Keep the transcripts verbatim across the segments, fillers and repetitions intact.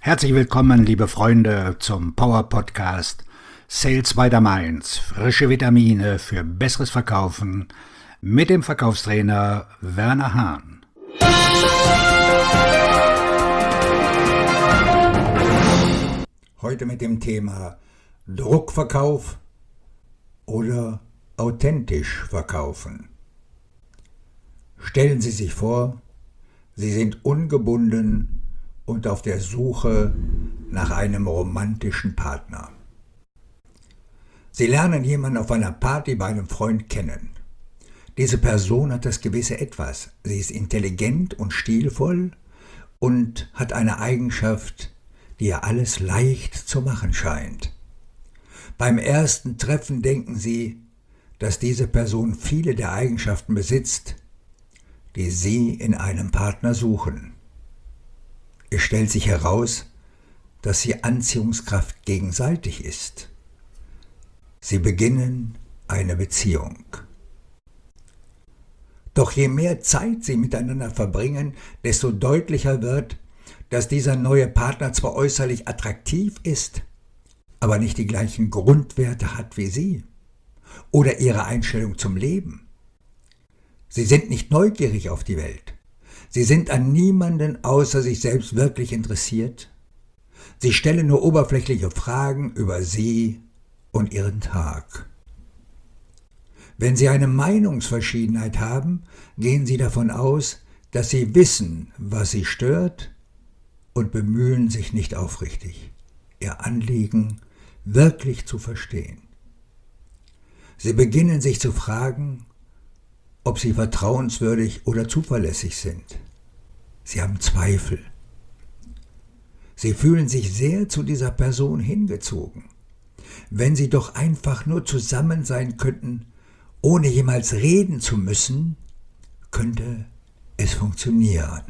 Herzlich willkommen, liebe Freunde, zum Power Podcast Sales by the Mainz. Frische Vitamine für besseres Verkaufen mit dem Verkaufstrainer Werner Hahn. Heute mit dem Thema Druckverkauf oder authentisch verkaufen. Stellen Sie sich vor, Sie sind ungebunden und auf der Suche nach einem romantischen Partner. Sie lernen jemanden auf einer Party bei einem Freund kennen. Diese Person hat das gewisse Etwas. Sie ist intelligent und stilvoll und hat eine Eigenschaft, die ihr alles leicht zu machen scheint. Beim ersten Treffen denken Sie, dass diese Person viele der Eigenschaften besitzt, die Sie in einem Partner suchen. Es stellt sich heraus, dass die Anziehungskraft gegenseitig ist. Sie beginnen eine Beziehung. Doch je mehr Zeit Sie miteinander verbringen, desto deutlicher wird, dass dieser neue Partner zwar äußerlich attraktiv ist, aber nicht die gleichen Grundwerte hat wie Sie oder Ihre Einstellung zum Leben. Sie sind nicht neugierig auf die Welt. Sie sind an niemanden außer sich selbst wirklich interessiert. Sie stellen nur oberflächliche Fragen über Sie und Ihren Tag. Wenn Sie eine Meinungsverschiedenheit haben, gehen Sie davon aus, dass Sie wissen, was Sie stört und bemühen sich nicht aufrichtig, Ihr Anliegen wirklich zu verstehen. Sie beginnen sich zu fragen, ob Sie vertrauenswürdig oder zuverlässig sind. Sie haben Zweifel. Sie fühlen sich sehr zu dieser Person hingezogen. Wenn Sie doch einfach nur zusammen sein könnten, ohne jemals reden zu müssen, könnte es funktionieren.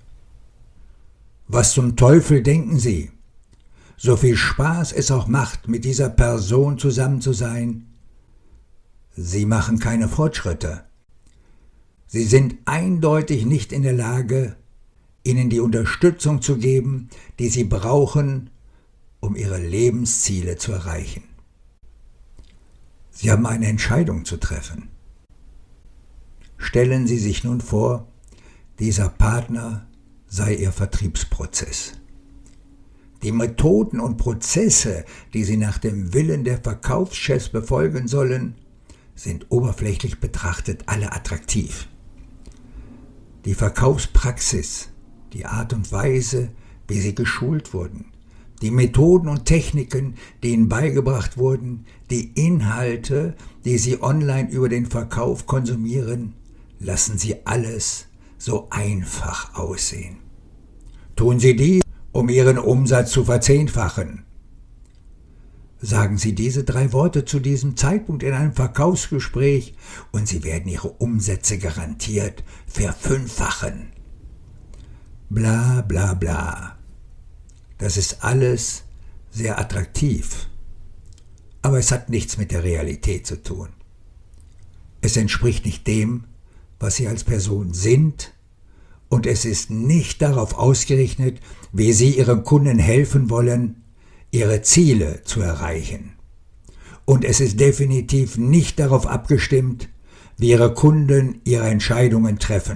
Was zum Teufel denken Sie? So viel Spaß es auch macht, mit dieser Person zusammen zu sein, Sie machen keine Fortschritte. Sie sind eindeutig nicht in der Lage, Ihnen die Unterstützung zu geben, die Sie brauchen, um Ihre Lebensziele zu erreichen. Sie haben eine Entscheidung zu treffen. Stellen Sie sich nun vor, dieser Partner sei Ihr Vertriebsprozess. Die Methoden und Prozesse, die Sie nach dem Willen der Verkaufschefs befolgen sollen, sind oberflächlich betrachtet alle attraktiv. Die Verkaufspraxis, die Art und Weise, wie sie geschult wurden, die Methoden und Techniken, die ihnen beigebracht wurden, die Inhalte, die sie online über den Verkauf konsumieren, lassen sie alles so einfach aussehen. Tun Sie dies, um Ihren Umsatz zu verzehnfachen. Sagen Sie diese drei Worte zu diesem Zeitpunkt in einem Verkaufsgespräch und Sie werden Ihre Umsätze garantiert verfünffachen. Bla bla bla. Das ist alles sehr attraktiv, aber es hat nichts mit der Realität zu tun. Es entspricht nicht dem, was Sie als Person sind, und es ist nicht darauf ausgerichtet, wie Sie Ihren Kunden helfen wollen, ihre Ziele zu erreichen. Und es ist definitiv nicht darauf abgestimmt, wie Ihre Kunden ihre Entscheidungen treffen.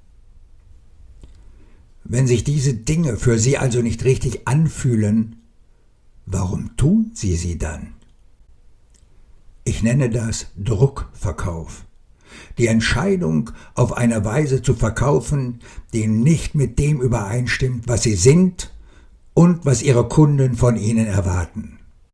Wenn sich diese Dinge für Sie also nicht richtig anfühlen, warum tun Sie sie dann? Ich nenne das Druckverkauf. Die Entscheidung, auf eine Weise zu verkaufen, die nicht mit dem übereinstimmt, was Sie sind und was Ihre Kunden von Ihnen erwarten.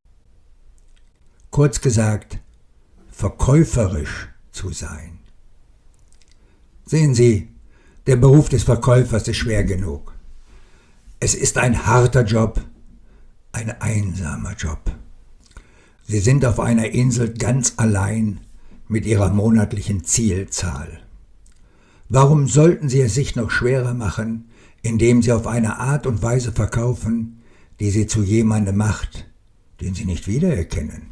Kurz gesagt, verkäuferisch zu sein. Sehen Sie, der Beruf des Verkäufers ist schwer genug. Es ist ein harter Job, ein einsamer Job. Sie sind auf einer Insel ganz allein mit Ihrer monatlichen Zielzahl. Warum sollten Sie es sich noch schwerer machen, indem Sie auf eine Art und Weise verkaufen, die Sie zu jemandem macht, den Sie nicht wiedererkennen?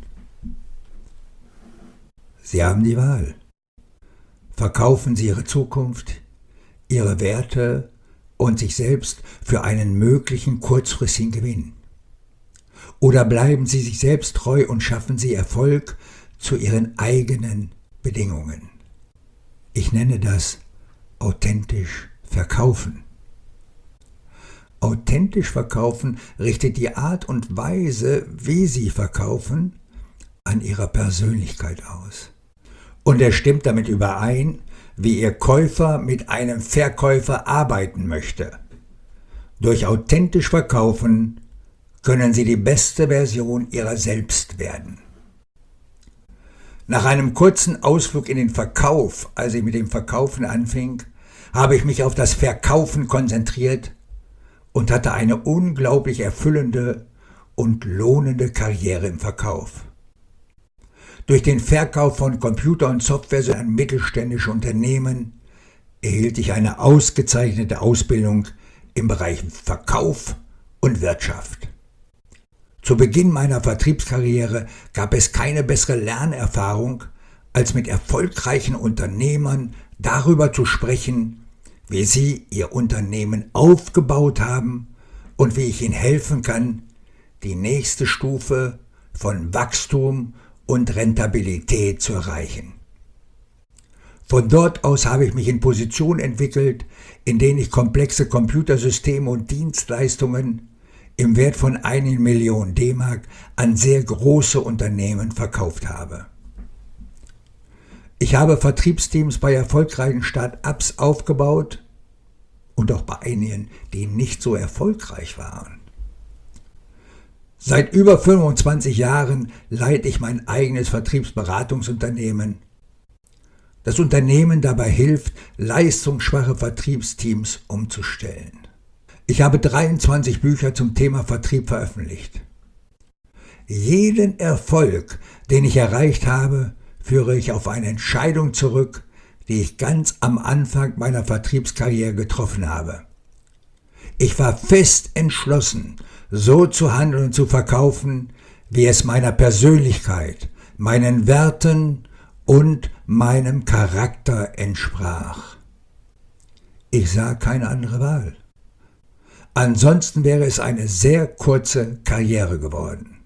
Sie haben die Wahl. Verkaufen Sie Ihre Zukunft, Ihre Werte und sich selbst für einen möglichen kurzfristigen Gewinn? Oder bleiben Sie sich selbst treu und schaffen Sie Erfolg zu Ihren eigenen Bedingungen? Ich nenne das authentisch verkaufen. Authentisch verkaufen richtet die Art und Weise, wie Sie verkaufen, an Ihrer Persönlichkeit aus. Und er stimmt damit überein, wie Ihr Käufer mit einem Verkäufer arbeiten möchte. Durch authentisch Verkaufen können Sie die beste Version Ihrer selbst werden. Nach einem kurzen Ausflug in den Verkauf, als ich mit dem Verkaufen anfing, habe ich mich auf das Verkaufen konzentriert und hatte eine unglaublich erfüllende und lohnende Karriere im Verkauf. Durch den Verkauf von Computer und Software an mittelständische Unternehmen erhielt ich eine ausgezeichnete Ausbildung im Bereich Verkauf und Wirtschaft. Zu Beginn meiner Vertriebskarriere gab es keine bessere Lernerfahrung, als mit erfolgreichen Unternehmern darüber zu sprechen, wie sie ihr Unternehmen aufgebaut haben und wie ich ihnen helfen kann, die nächste Stufe von Wachstum und Rentabilität zu erreichen. Von dort aus habe ich mich in Positionen entwickelt, in denen ich komplexe Computersysteme und Dienstleistungen im Wert von einer Million D-Mark an sehr große Unternehmen verkauft habe. Ich habe Vertriebsteams bei erfolgreichen Start-ups aufgebaut und auch bei einigen, die nicht so erfolgreich waren. Seit über fünfundzwanzig Jahren leite ich mein eigenes Vertriebsberatungsunternehmen. Das Unternehmen dabei hilft, leistungsschwache Vertriebsteams umzustellen. Ich habe dreiundzwanzig Bücher zum Thema Vertrieb veröffentlicht. Jeden Erfolg, den ich erreicht habe, führe ich auf eine Entscheidung zurück, die ich ganz am Anfang meiner Vertriebskarriere getroffen habe. Ich war fest entschlossen, so zu handeln und zu verkaufen, wie es meiner Persönlichkeit, meinen Werten und meinem Charakter entsprach. Ich sah keine andere Wahl. Ansonsten wäre es eine sehr kurze Karriere geworden.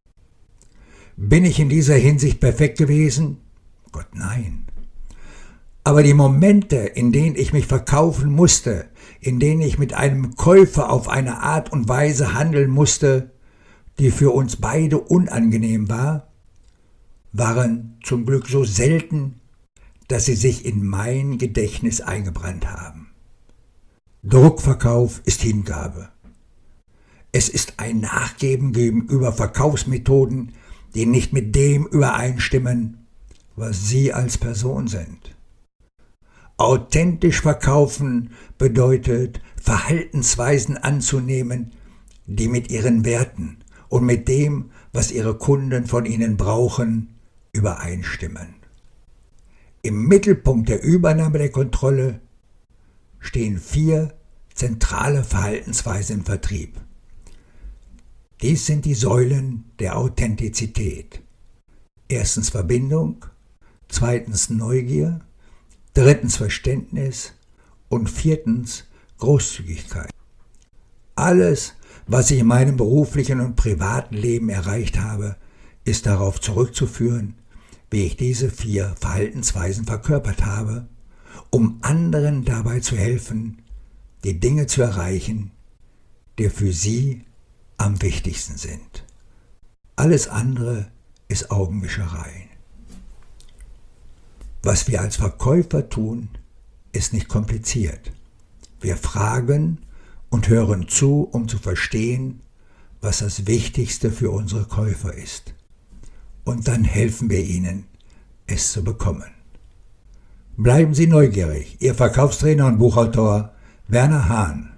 Bin ich in dieser Hinsicht perfekt gewesen? Gott, nein. Aber die Momente, in denen ich mich verkaufen musste, in denen ich mit einem Käufer auf eine Art und Weise handeln musste, die für uns beide unangenehm war, waren zum Glück so selten, dass sie sich in mein Gedächtnis eingebrannt haben. Druckverkauf ist Hingabe. Es ist ein Nachgeben gegenüber Verkaufsmethoden, die nicht mit dem übereinstimmen, was Sie als Person sind. Authentisch verkaufen bedeutet, Verhaltensweisen anzunehmen, die mit Ihren Werten und mit dem, was Ihre Kunden von Ihnen brauchen, übereinstimmen. Im Mittelpunkt der Übernahme der Kontrolle stehen vier zentrale Verhaltensweisen im Vertrieb. Dies sind die Säulen der Authentizität. Erstens Verbindung, zweitens Neugier, drittens Verständnis und viertens Großzügigkeit. Alles, was ich in meinem beruflichen und privaten Leben erreicht habe, ist darauf zurückzuführen, wie ich diese vier Verhaltensweisen verkörpert habe, um anderen dabei zu helfen, die Dinge zu erreichen, die für sie am wichtigsten sind. Alles andere ist Augenwischerei. Was wir als Verkäufer tun, ist nicht kompliziert. Wir fragen und hören zu, um zu verstehen, was das Wichtigste für unsere Käufer ist. Und dann helfen wir ihnen, es zu bekommen. Bleiben Sie neugierig, Ihr Verkaufstrainer und Buchautor Werner Hahn.